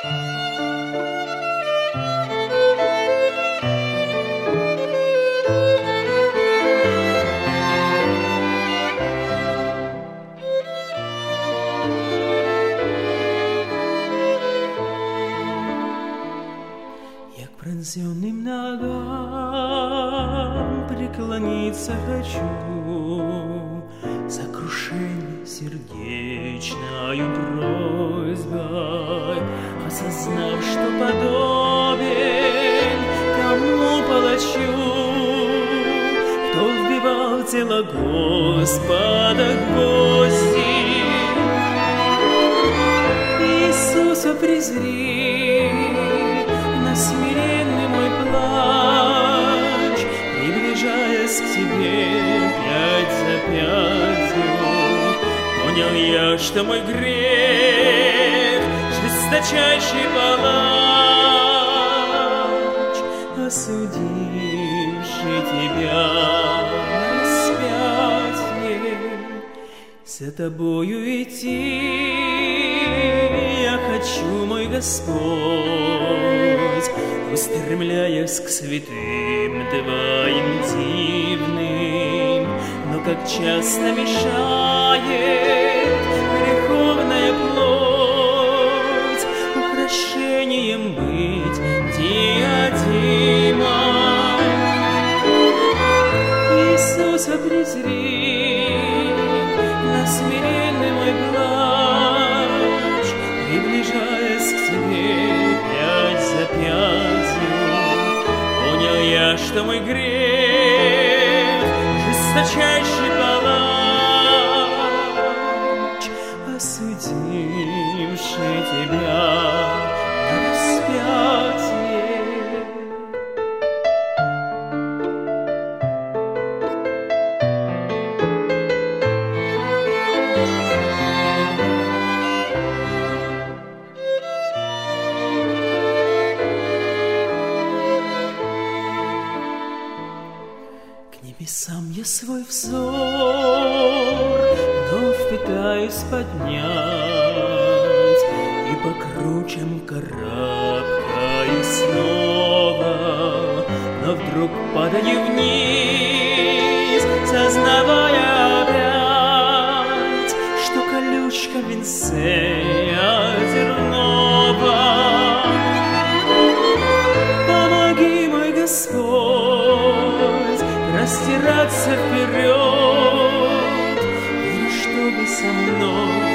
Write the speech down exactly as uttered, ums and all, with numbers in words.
Пронзенным ногам преклониться хочу, сокрушение сердечною просьбой, осознав, что подобен тому палачу, кто вбивал тело Господа гвозди. Иисуса презри на смиренный мой плач, приближаясь к тебе пять за пятью. Понял я, что мой грех жесточайший палач, осудивший тебя на распятие. За тобою идти я хочу, мой Господь, устремляясь к святым Твоим дивным, но как часто мешает греховная плоть украшением быть диадимой. Иисуса презри на смиренный мой плач, приближаясь к тебе пять за пятью. Понял я, что мой грех жесточайший палач, осудивший тебя на распятие. Небесам я свой взор вновь пытаюсь поднять, и по кручам карабкаюсь снова, но вдруг падаю вниз, сознавая опять, что колючка венцея зернова. Помоги, мой Господь, растираться вперед, и чтобы со мной